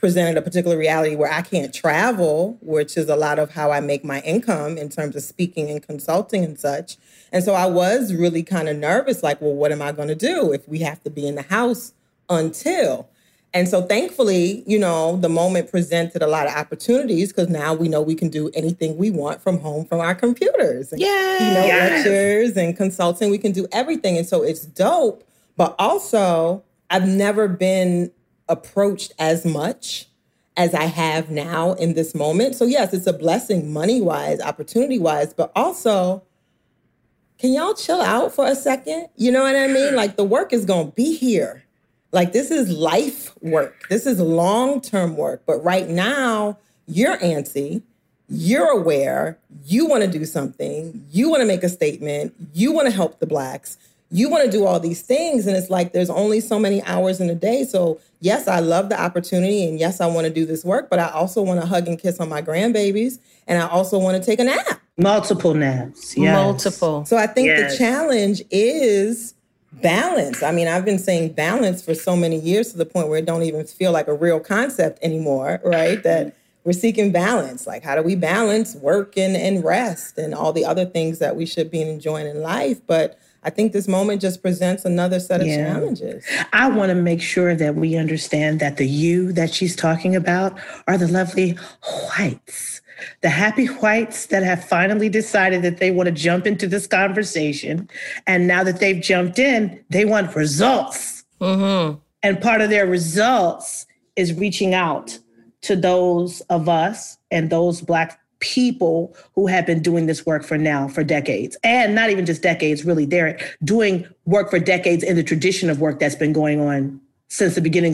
Speaker 7: presented a particular reality where I can't travel, which is a lot of how I make my income in terms of speaking and consulting and such. And so I was really kind of nervous, like, well, what am I going to do if we have to be in the house until? And so thankfully, you know, the moment presented a lot of opportunities because now we know we can do anything we want from home from our computers. And, lectures and consulting, we can do everything. And so it's dope. But also, I've never been approached as much as I have now in this moment. So yes, it's a blessing money-wise, opportunity-wise, but also, can y'all chill out for a second? You know what I mean? Like the work is going to be here. Like this is life work. This is long-term work. But right now, you're antsy. You're aware. You want to do something. You want to make a statement. You want to help the Blacks. You want to do all these things. And it's like, there's only so many hours in a day. So yes, I love the opportunity. And yes, I want to do this work, but I also want to hug and kiss on my grandbabies. And I also want to take a nap.
Speaker 3: Multiple naps. Yes.
Speaker 2: Multiple.
Speaker 7: So I think the challenge is balance. I mean, I've been saying balance for so many years to the point where it don't even feel like a real concept anymore, right? That we're seeking balance. Like, how do we balance work and rest and all the other things that we should be enjoying in life? But I think this moment just presents another set of challenges.
Speaker 3: I want to make sure that we understand that the you that she's talking about are the lovely whites, the happy whites that have finally decided that they want to jump into this conversation. And now that they've jumped in, they want results. Mm-hmm. And part of their results is reaching out to those of us and those Black people who have been doing this work for decades. And not even just decades, really. They're doing work for decades in the tradition of work that's been going on since the beginning.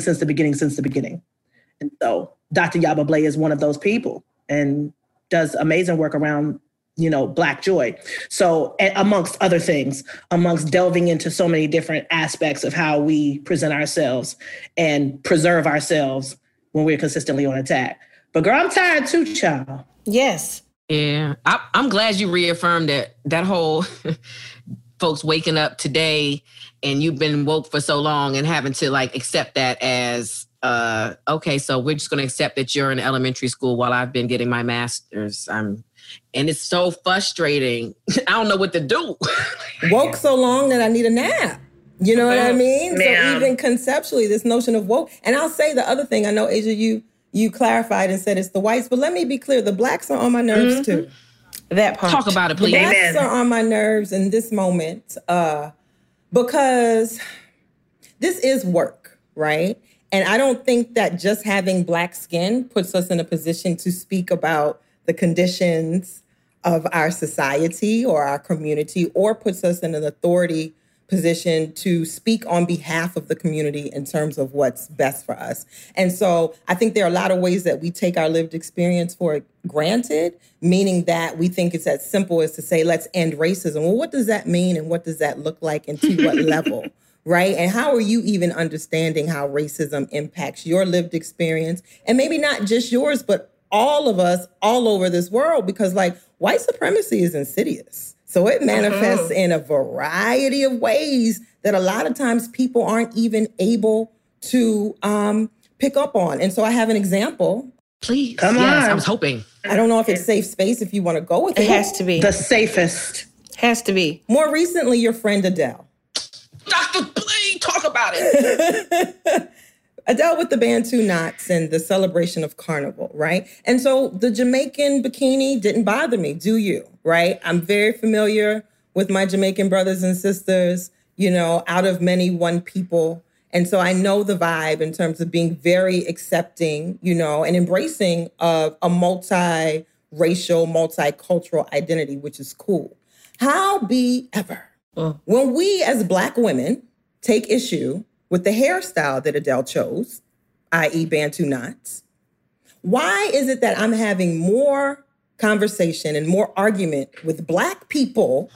Speaker 3: And so Dr. Yaba Blay is one of those people and does amazing work around, you know, Black joy. So amongst other things, amongst delving into so many different aspects of how we present ourselves and preserve ourselves when we're consistently on attack. But girl, I'm tired too, child.
Speaker 2: Yes.
Speaker 4: Yeah. I'm glad you reaffirmed that whole folks waking up today and you've been woke for so long and having to like accept that as, okay, so we're just going to accept that you're in elementary school while I've been getting my master's. And it's so frustrating. I don't know what to do.
Speaker 7: Woke so long that I need a nap. You know what I mean? So even conceptually, this notion of woke. And I'll say the other thing. I know, Asia, you clarified and said it's the whites, but let me be clear. The Blacks are on my nerves too.
Speaker 2: That part.
Speaker 4: Talk about it, please.
Speaker 7: The Blacks are on my nerves in this moment because this is work, right? And I don't think that just having Black skin puts us in a position to speak about the conditions of our society or our community or puts us in an authority position to speak on behalf of the community in terms of what's best for us. And so I think there are a lot of ways that we take our lived experience for granted, meaning that we think it's as simple as to say, let's end racism. Well, what does that mean? And what does that look like? And to what level? Right? And how are you even understanding how racism impacts your lived experience? And maybe not just yours, but all of us all over this world, because like white supremacy is insidious. So it manifests in a variety of ways that a lot of times people aren't even able to pick up on. And so I have an example.
Speaker 4: Please. Come on. I was hoping.
Speaker 7: I don't know if it's safe space if you want to go with it.
Speaker 2: It has to be.
Speaker 3: The safest.
Speaker 2: Has to be.
Speaker 7: More recently, your friend Adele.
Speaker 4: Dr. Blay, talk about it.
Speaker 7: Adele with the Bantu knots and the celebration of Carnival, right? And so the Jamaican bikini didn't bother me, do you, right? I'm very familiar with my Jamaican brothers and sisters, you know, out of many, one people. And so I know the vibe in terms of being very accepting, you know, and embracing of a multi-racial, multicultural identity, which is cool. However, when we as Black women take issue with the hairstyle that Adele chose, i.e. Bantu knots, why is it that I'm having more conversation and more argument with Black people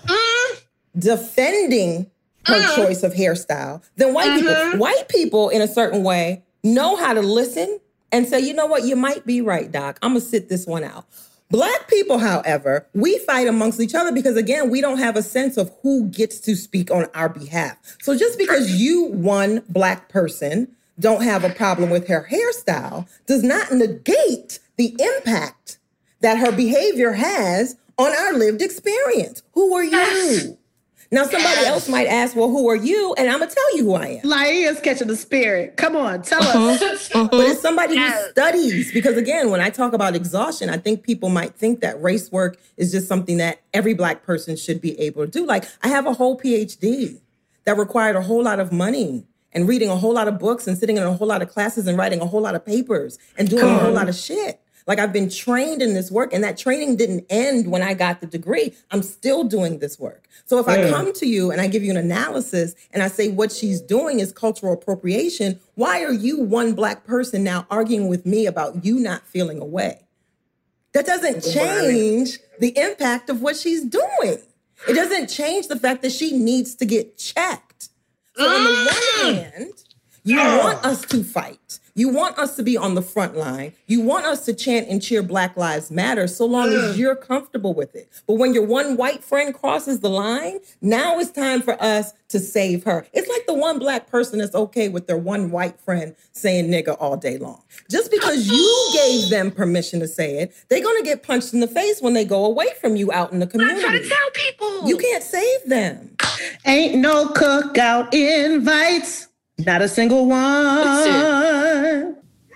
Speaker 7: defending her choice of hairstyle than white people? White people, in a certain way, know how to listen and say, you know what, you might be right, Doc. I'm going to sit this one out. Black people, however, we fight amongst each other because, again, we don't have a sense of who gets to speak on our behalf. So just because you, one Black person, don't have a problem with her hairstyle does not negate the impact that her behavior has on our lived experience. Who are you? Now, somebody else might ask, well, who are you? And I'm going to tell you who I am.
Speaker 3: Laia's catching the spirit. Come on, tell us.
Speaker 7: But it's somebody who studies. Because again, when I talk about exhaustion, I think people might think that race work is just something that every Black person should be able to do. Like, I have a whole PhD that required a whole lot of money and reading a whole lot of books and sitting in a whole lot of classes and writing a whole lot of papers and doing a whole lot of shit. Like, I've been trained in this work, and that training didn't end when I got the degree. I'm still doing this work. So if I come to you and I give you an analysis and I say what she's doing is cultural appropriation, why are you, one Black person, now arguing with me about you not feeling away? That doesn't change the impact of what she's doing. It doesn't change the fact that she needs to get checked. So on the one hand, you want us to fight. You want us to be on the front line. You want us to chant and cheer Black Lives Matter so long as you're comfortable with it. But when your one white friend crosses the line, now it's time for us to save her. It's like the one Black person that's okay with their one white friend saying nigga all day long. Just because you gave them permission to say it, they're going to get punched in the face when they go away from you out in the community.
Speaker 5: I'm trying to tell people.
Speaker 7: You can't save them.
Speaker 3: Ain't no cookout invites. Not a single one.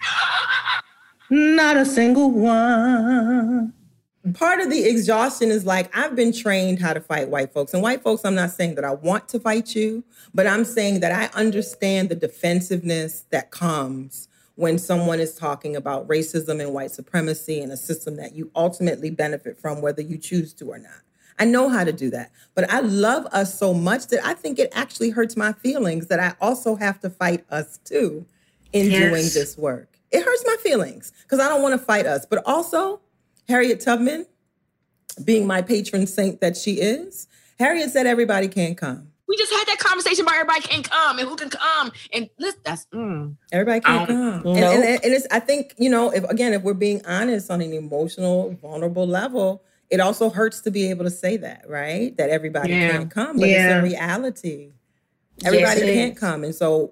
Speaker 3: Not a single one.
Speaker 7: Part of the exhaustion is like, I've been trained how to fight white folks. And white folks, I'm not saying that I want to fight you, but I'm saying that I understand the defensiveness that comes when someone is talking about racism and white supremacy and a system that you ultimately benefit from, whether you choose to or not. I know how to do that. But I love us so much that I think it actually hurts my feelings that I also have to fight us too in doing this work. It hurts my feelings because I don't want to fight us. But also, Harriet Tubman, being my patron saint that she is, Harriet said everybody can't come.
Speaker 4: We just had that conversation about everybody can come and who can come. And that's...
Speaker 7: Everybody can't come.
Speaker 2: Nope.
Speaker 7: And it's, I think, you know, if we're being honest on an emotional, vulnerable level, it also hurts to be able to say that, right? That everybody can't come, but it's a reality. Everybody can't come. And so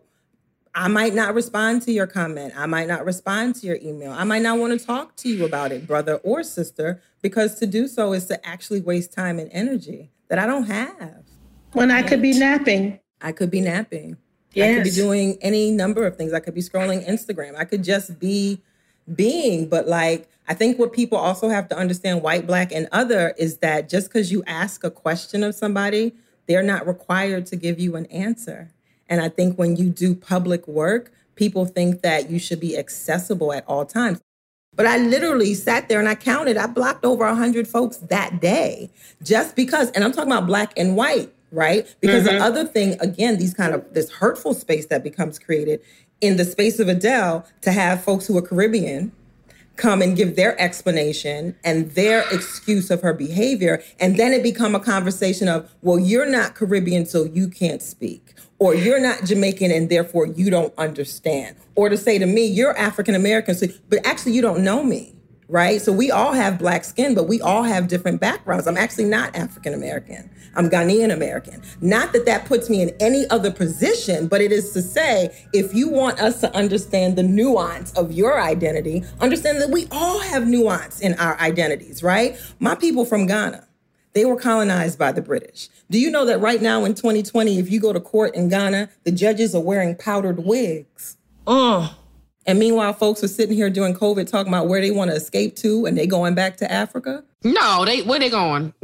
Speaker 7: I might not respond to your comment. I might not respond to your email. I might not want to talk to you about it, brother or sister, because to do so is to actually waste time and energy that I don't have.
Speaker 3: When I could be napping.
Speaker 7: I could be napping.
Speaker 3: Yes.
Speaker 7: I could be doing any number of things. I could be scrolling Instagram. I could just be being. But like, I think what people also have to understand, white, Black, and other, is that just because you ask a question of somebody, they're not required to give you an answer. And I think when you do public work, people think that you should be accessible at all times. But I literally sat there and I counted. I blocked over 100 folks that day just because, and I'm talking about Black and white, right? Because the other thing, again, this hurtful space that becomes created in the space of Adele, to have folks who are Caribbean come and give their explanation and their excuse of her behavior. And then it become a conversation of, well, you're not Caribbean, so you can't speak. Or you're not Jamaican and therefore you don't understand. Or to say to me, you're African American, so, but actually you don't know me, right? So we all have Black skin, but we all have different backgrounds. I'm actually not African American. I'm Ghanaian American. Not that that puts me in any other position, but it is to say, if you want us to understand the nuance of your identity, understand that we all have nuance in our identities, right? My people from Ghana, they were colonized by the British. Do you know that right now in 2020, if you go to court in Ghana, the judges are wearing powdered wigs? And meanwhile, folks are sitting here during COVID talking about where they want to escape to and they going back to Africa?
Speaker 4: No, where they going?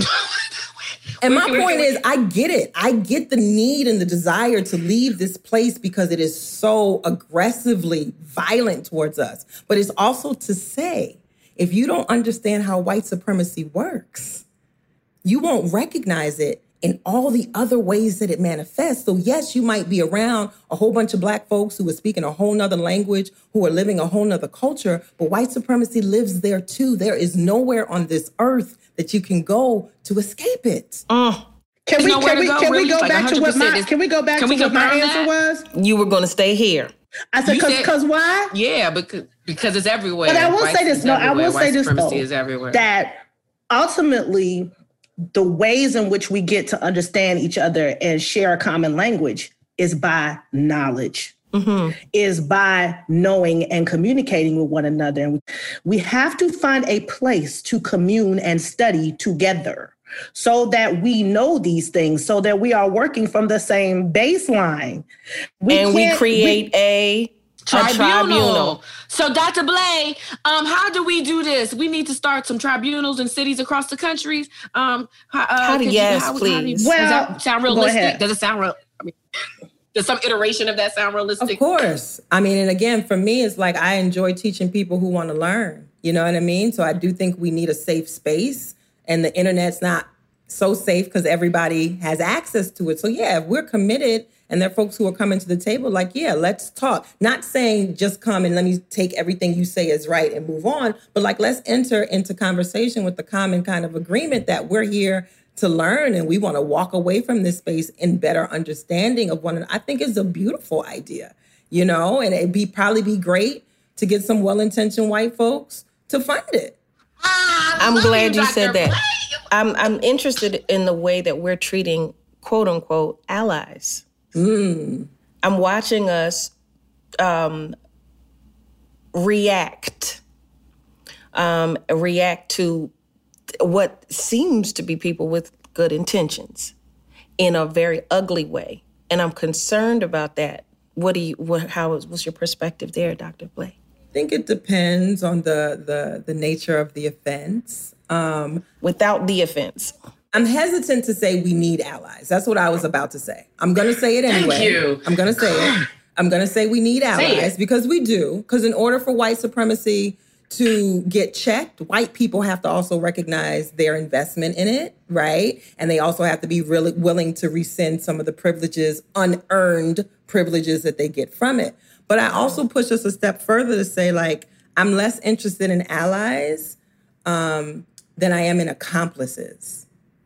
Speaker 7: And my point is, I get it. I get the need and the desire to leave this place because it is so aggressively violent towards us. But it's also to say, if you don't understand how white supremacy works, you won't recognize it in all the other ways that it manifests. So yes, you might be around a whole bunch of Black folks who are speaking a whole nother language, who are living a whole nother culture, but white supremacy lives there too. There is nowhere on this earth that you can go to escape it.
Speaker 3: Can we go back to what my answer was?
Speaker 2: You were going to stay here.
Speaker 3: I said, because why?
Speaker 4: Yeah, because it's everywhere.
Speaker 3: But I will say this. No, I will say this, though.
Speaker 4: Is everywhere.
Speaker 3: That ultimately, the ways in which we get to understand each other and share a common language is by knowledge. is by knowing and communicating with one another. And we have to find a place to commune and study together so that we know these things, so that we are working from the same baseline.
Speaker 2: We create a tribunal.
Speaker 4: So, Dr. Blay, how do we do this? We need to start some tribunals in cities across the country.
Speaker 2: Please.
Speaker 4: Does that sound realistic? Does it sound real? Does some iteration of that sound realistic?
Speaker 7: Of course. I mean, and again, for me, it's like I enjoy teaching people who want to learn. You know what I mean? So I do think we need a safe space, and the internet's not so safe because everybody has access to it. So yeah, if we're committed and there are folks who are coming to the table, like, yeah, let's talk. Not saying just come and let me take everything you say is right and move on, but like, let's enter into conversation with the common kind of agreement that we're here to learn and we want to walk away from this space in better understanding of one another. I think it's a beautiful idea, you know, and it'd probably be great to get some well-intentioned white folks to fund it.
Speaker 2: I'm glad you said that. I'm interested in the way that we're treating, quote unquote, allies. I'm watching us react to what seems to be people with good intentions in a very ugly way. And I'm concerned about that. What's your perspective there, Dr. Blay?
Speaker 7: I think it depends on the nature of the offense.
Speaker 2: Without the offense.
Speaker 7: I'm hesitant to say we need allies. That's what I was about to say. I'm going to say it anyway.
Speaker 4: Thank you.
Speaker 7: I'm going to say it. I'm going to say we need allies because we do. Because in order for white supremacy to get checked, white people have to also recognize their investment in it, right? And they also have to be really willing to rescind some of the privileges, unearned privileges that they get from it. But I also push us a step further to say, like, I'm less interested in allies than I am in accomplices,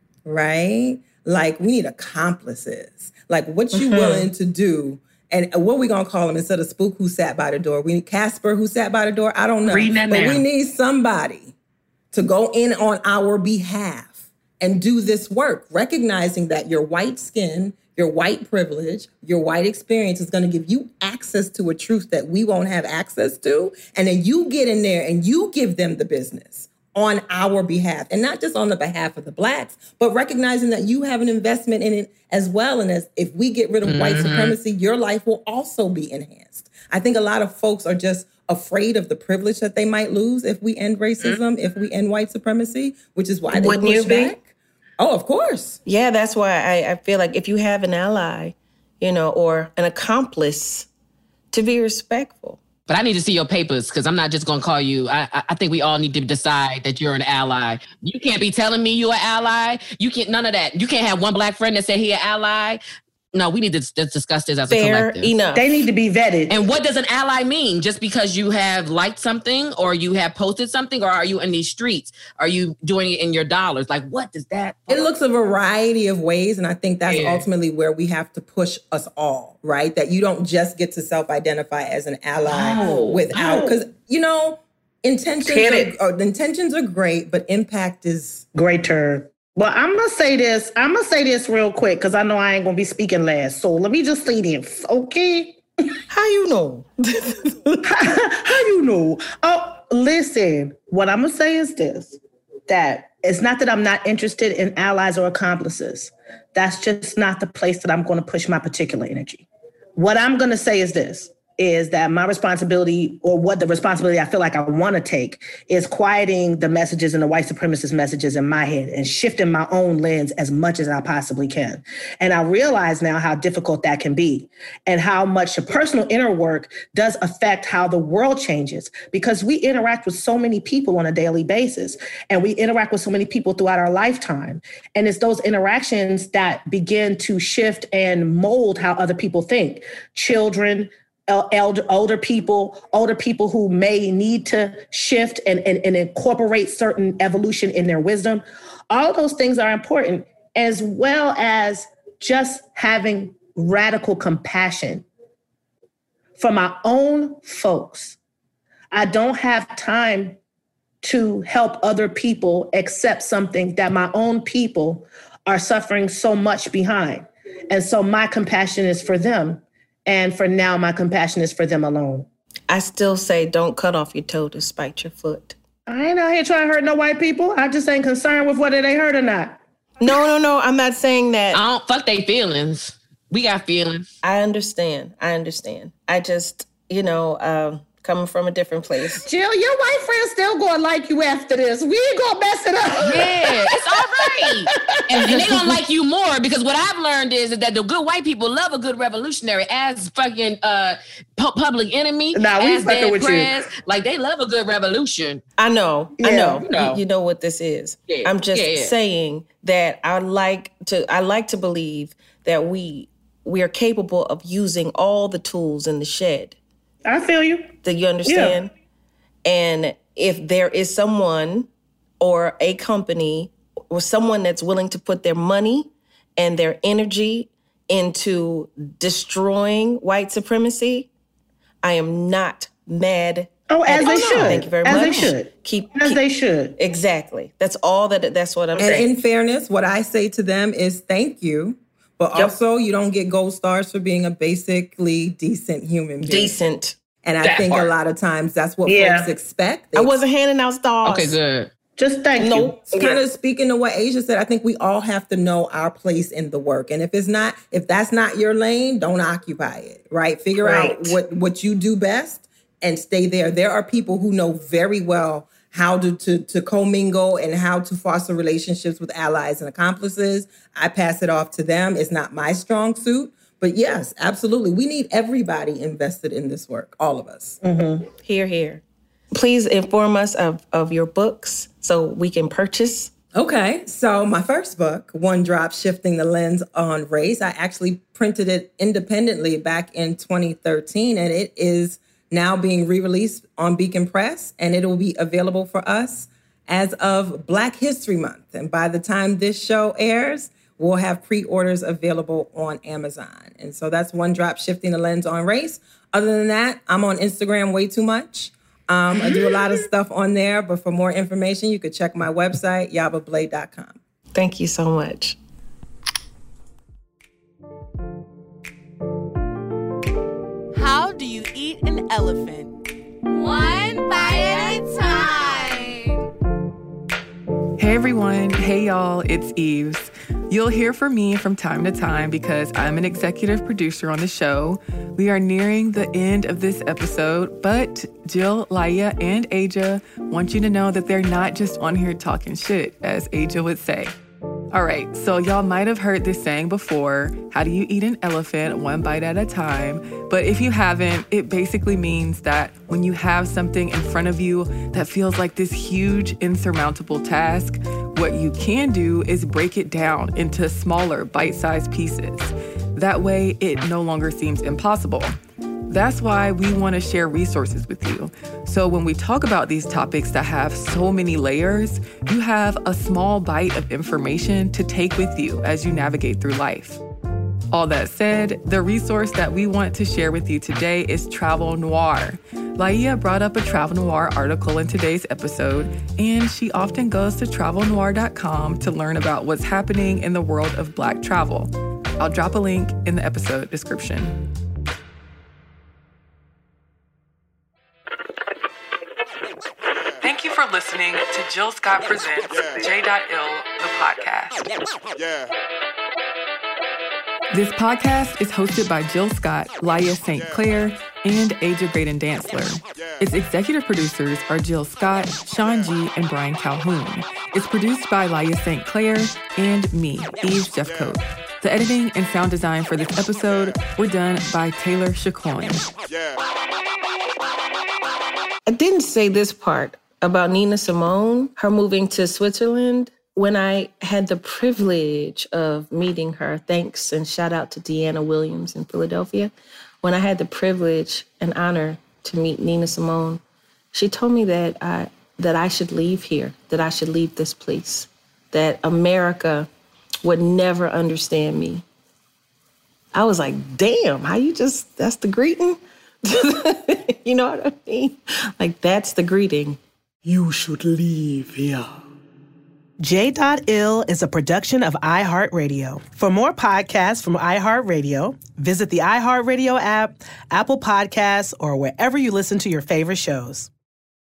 Speaker 7: right? Like, we need accomplices. Like, what you willing to do? And what we gonna call them instead of Spook who sat by the door? We need Casper who sat by the door? I don't know. But we need somebody to go in on our behalf and do this work, recognizing that your white skin, your white privilege, your white experience is going to give you access to a truth that we won't have access to. And then you get in there and you give them the business on our behalf. And not just on the behalf of the Blacks, but recognizing that you have an investment in it as well. And as if we get rid of white supremacy, your life will also be enhanced. I think a lot of folks are just afraid of the privilege that they might lose if we end racism, if we end white supremacy, which is why they push back. Oh, of course.
Speaker 2: Yeah, that's why I feel like if you have an ally, you know, or an accomplice, to be respectful.
Speaker 4: But I need to see your papers because I'm not just going to call you. I think we all need to decide that you're an ally. You can't be telling me you're an ally. You can't, none of that. You can't have one Black friend that said he an ally. No, we need to discuss this as a collective.
Speaker 2: Enough.
Speaker 3: They need to be vetted.
Speaker 4: And what does an ally mean? Just because you have liked something or you have posted something, or are you in these streets? Are you doing it in your dollars? Like, what does that?
Speaker 7: It looks a variety of ways. And I think that's ultimately where we have to push us all, right? That you don't just get to self-identify as an ally without, because, you know, intentions are great, but impact is
Speaker 3: greater. Well, I'm going to say this real quick because I know I ain't going to be speaking last. So let me just say this, okay?
Speaker 2: How you know?
Speaker 3: How you know? Oh, listen, what I'm going to say is this, that it's not that I'm not interested in allies or accomplices. That's just not the place that I'm going to push my particular energy. What I'm going to say is this, is that my responsibility, or what the responsibility I feel like I want to take, is quieting the messages and the white supremacist messages in my head and shifting my own lens as much as I possibly can. And I realize now how difficult that can be and how much your personal inner work does affect how the world changes, because we interact with so many people on a daily basis and we interact with so many people throughout our lifetime. And it's those interactions that begin to shift and mold how other people think. Children, older people who may need to shift and incorporate certain evolution in their wisdom. All of those things are important, as well as just having radical compassion for my own folks. I don't have time to help other people accept something that my own people are suffering so much behind. And so my compassion is for them. And for now, my compassion is for them alone.
Speaker 2: I still say don't cut off your toe to spite your foot.
Speaker 3: I ain't out here trying to hurt no white people. I just ain't concerned with whether they hurt or not.
Speaker 2: No. I'm not saying that.
Speaker 4: I don't fuck they feelings. We got feelings.
Speaker 2: I understand. I just, coming from a different place.
Speaker 3: Jill, your white friend's still going to like you after this. We ain't going to mess it up.
Speaker 4: Yeah, it's all right. and they don't like you more because what I've learned is that the good white people love a good revolutionary as fucking Public Enemy,
Speaker 3: nah, we
Speaker 4: as
Speaker 3: fucking
Speaker 4: Dead
Speaker 3: with
Speaker 4: Prez.
Speaker 3: you.
Speaker 4: Like, they love a good revolution.
Speaker 2: I know. You know what this is.
Speaker 4: Yeah,
Speaker 2: I'm just saying that I like to believe that we are capable of using all the tools in the shed.
Speaker 3: I feel you.
Speaker 2: Do you understand? Yeah. And if there is someone or a company or someone that's willing to put their money and their energy into destroying white supremacy, I am not mad.
Speaker 3: Oh, as they should.
Speaker 2: Thank you very much.
Speaker 3: As they should. They should.
Speaker 2: Exactly. That's what I'm saying.
Speaker 7: And in fairness, what I say to them is thank you. But also, you don't get gold stars for being a basically decent human being.
Speaker 2: Decent.
Speaker 7: And I think a lot of times that's what folks expect.
Speaker 2: I wasn't handing out stars.
Speaker 4: Okay, good.
Speaker 3: Just thank you.
Speaker 7: Kind of speaking to what Asia said, I think we all have to know our place in the work. And if that's not your lane, don't occupy it, right? Figure out what you do best and stay there. There are people who know very well how to commingle and how to foster relationships with allies and accomplices. I pass it off to them. It's not my strong suit. But yes, absolutely. We need everybody invested in this work, all of us.
Speaker 2: Mm-hmm. Hear, hear. Please inform us of your books so we can purchase.
Speaker 7: Okay, so my first book, One Drop, Shifting the Lens on Race, I actually printed it independently back in 2013, and it is now being re-released on Beacon Press, and it will be available for us as of Black History Month. And by the time this show airs, we'll have pre-orders available on Amazon. And so that's One Drop, Shifting the Lens on Race. Other than that, I'm on Instagram way too much. I do a lot of stuff on there, but for more information, you could check my website, yabablay.com.
Speaker 2: Thank you so much.
Speaker 8: How do you eat an elephant? One bite at a time.
Speaker 9: Hey everyone, hey y'all, it's Eves. You'll hear from me from time to time because I'm an executive producer on the show. We are nearing the end of this episode, but Jill, Laia, and Aja want you to know that they're not just on here talking shit, as Aja would say. All right, so y'all might have heard this saying before, how do you eat an elephant one bite at a time? But if you haven't, it basically means that when you have something in front of you that feels like this huge insurmountable task, what you can do is break it down into smaller bite-sized pieces. That way, it no longer seems impossible. That's why we want to share resources with you. So when we talk about these topics that have so many layers, you have a small bite of information to take with you as you navigate through life. All that said, the resource that we want to share with you today is Travel Noir. Laia brought up a Travel Noir article in today's episode, and she often goes to travelnoir.com to learn about what's happening in the world of Black travel. I'll drop a link in the episode description. Thank you for listening to Jill Scott Presents J.Ill, the podcast.
Speaker 1: Yeah.
Speaker 9: This podcast is hosted by Jill Scott, Laia St. Clair, and Aja Graydon Dantzler. Its executive producers are Jill Scott, Sean G., and Brian Calhoun. It's produced by Laia St. Clair and me, Eve Jeffcoat. The editing and sound design for this episode were done by Taylor Chacoin.
Speaker 2: I didn't say this part about Nina Simone, her moving to Switzerland. When I had the privilege of meeting her, thanks and shout out to Deanna Williams in Philadelphia. When I had the privilege and honor to meet Nina Simone, she told me that I should leave here, that I should leave this place, that America would never understand me. I was like, damn, that's the greeting? You know what I mean? Like, that's the greeting.
Speaker 10: You should leave here.
Speaker 3: J.Ill is a production of iHeartRadio. For more podcasts from iHeartRadio, visit the iHeartRadio app, Apple Podcasts, or wherever you listen to your favorite shows.